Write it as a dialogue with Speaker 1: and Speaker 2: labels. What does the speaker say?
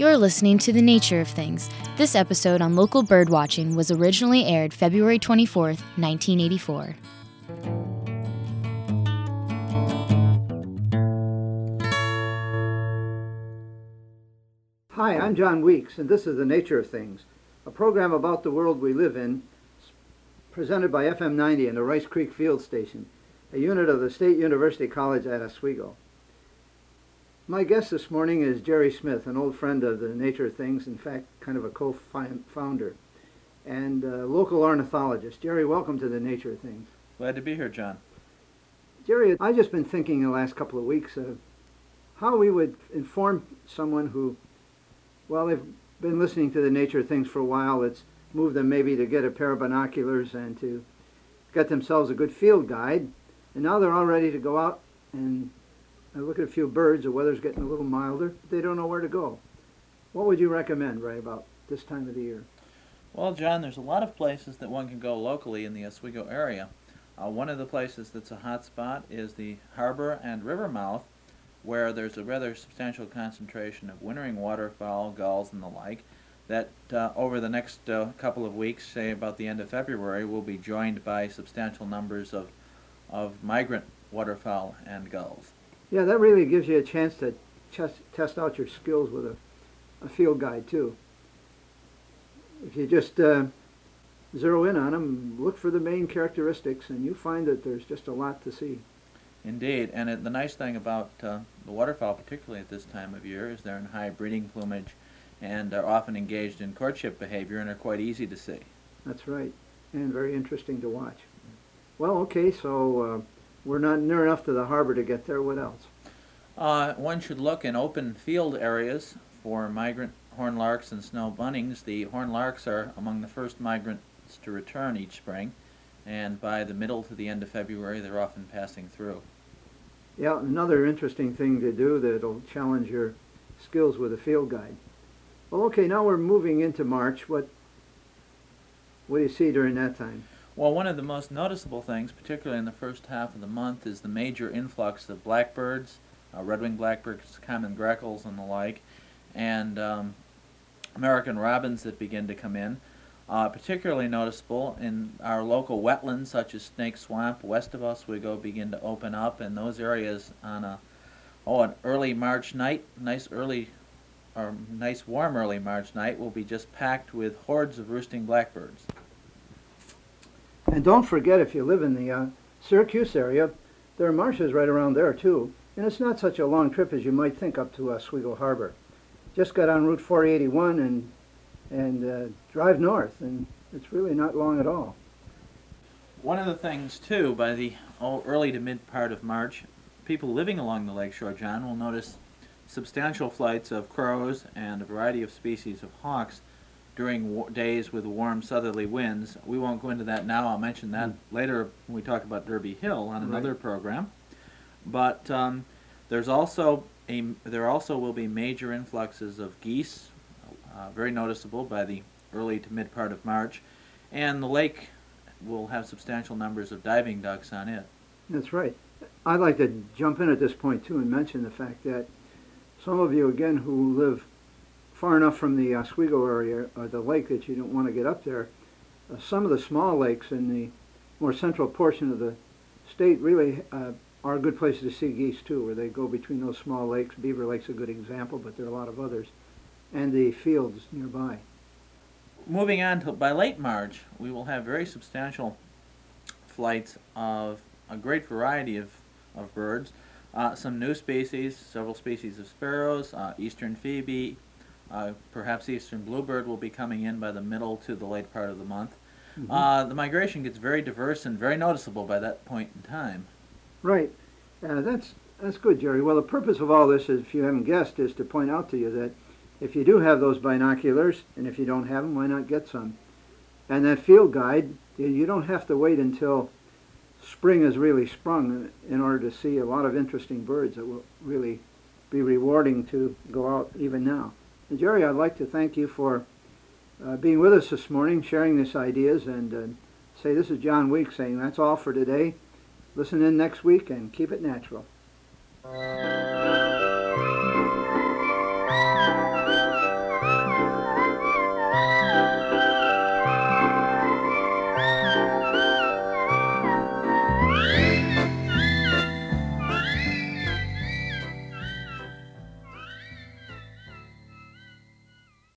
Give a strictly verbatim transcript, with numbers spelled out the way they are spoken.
Speaker 1: You're listening to The Nature of Things. This episode on local bird watching was originally aired February twenty-fourth, nineteen eighty-four.
Speaker 2: Hi, I'm John Weeks, and this is The Nature of Things, a program about the world we live in, presented by F M ninety and the Rice Creek Field Station, a unit of the State University College at Oswego. My guest this morning is Jerry Smith, an old friend of The Nature of Things, in fact, kind of a co-founder, and a local ornithologist. Jerry, welcome to The Nature of Things.
Speaker 3: Glad to be here, John.
Speaker 2: Jerry, I've just been thinking the last couple of weeks of how we would inform someone who, well, they've been listening to The Nature of Things for a while. It's moved them maybe to get a pair of binoculars and to get themselves a good field guide, and now they're all ready to go out and look at a few birds. The weather's getting a little milder, but they don't know where to go. What would you recommend right about this time of the year?
Speaker 3: Well, John, there's a lot of places that one can go locally in the Oswego area. Uh, one of the places that's a hot spot is the harbor and river mouth, where there's a rather substantial concentration of wintering waterfowl, gulls, and the like, that uh, over the next uh, couple of weeks, say about the end of February, will be joined by substantial numbers of, of migrant waterfowl and gulls.
Speaker 2: Yeah, that really gives you a chance to test, test out your skills with a, a field guide, too. If you just uh, zero in on them, look for the main characteristics, and you find that there's just a lot to see.
Speaker 3: Indeed, and it, the nice thing about uh, the waterfowl, particularly at this time of year, is they're in high breeding plumage and are often engaged in courtship behavior and are quite easy to see.
Speaker 2: That's right, and very interesting to watch. Well, okay, so uh, we're not near enough to the harbor to get there. What else?
Speaker 3: Uh, one should look in open field areas for migrant horned larks and snow bunnings. The horned larks are among the first migrants to return each spring, and by the middle to the end of February, they're often passing through.
Speaker 2: Yeah, another interesting thing to do that'll challenge your skills with a field guide. Well, okay, now we're moving into March. What, what do you see during that time?
Speaker 3: Well, one of the most noticeable things, particularly in the first half of the month, is the major influx of blackbirds, uh, red-winged blackbirds, common grackles, and the like, and um, American robins that begin to come in. Uh, particularly noticeable in our local wetlands, such as Snake Swamp, west of Oswego, begin to open up, and those areas on a oh an early March night, nice early or nice warm early March night, will be just packed with hordes of roosting blackbirds.
Speaker 2: And don't forget, if you live in the uh, Syracuse area, there are marshes right around there too, and it's not such a long trip as you might think up to Oswego Harbor. Just got on Route four eighty-one and and uh, drive north, and it's really not long at all.
Speaker 3: One of the things, too, by the oh, early to mid part of March, people living along the lakeshore, John, will notice substantial flights of crows and a variety of species of hawks during wa days with warm southerly winds. We won't go into that now. I'll mention that mm. later when we talk about Derby Hill on another right. program. But um, there's also a, there also will be major influxes of geese, Uh, very noticeable by the early to mid part of March, and the lake will have substantial numbers of diving ducks on it.
Speaker 2: That's right. I'd like to jump in at this point too and mention the fact that some of you again who live far enough from the Oswego area or the lake that you don't want to get up there, uh, some of the small lakes in the more central portion of the state really uh, are a good place to see geese too, where they go between those small lakes. Beaver Lake's a good example, but there are a lot of others, and the fields nearby.
Speaker 3: Moving on to by late March, we will have very substantial flights of a great variety of, of birds. Uh, some new species, several species of sparrows, uh, eastern phoebe, uh, perhaps eastern bluebird will be coming in by the middle to the late part of the month. Mm-hmm. uh, the migration gets very diverse and very noticeable by that point in time.
Speaker 2: Right. Uh, that's, that's good, Jerry. Well, the purpose of all this, is, if you haven't guessed, is to point out to you that if you do have those binoculars, and if you don't have them, why not get some? And that field guide, you don't have to wait until spring has really sprung in order to see a lot of interesting birds that will really be rewarding to go out even now. And Jerry, I'd like to thank you for uh, being with us this morning, sharing these ideas, and uh, say this is John Weeks saying that's all for today. Listen in next week and keep it natural.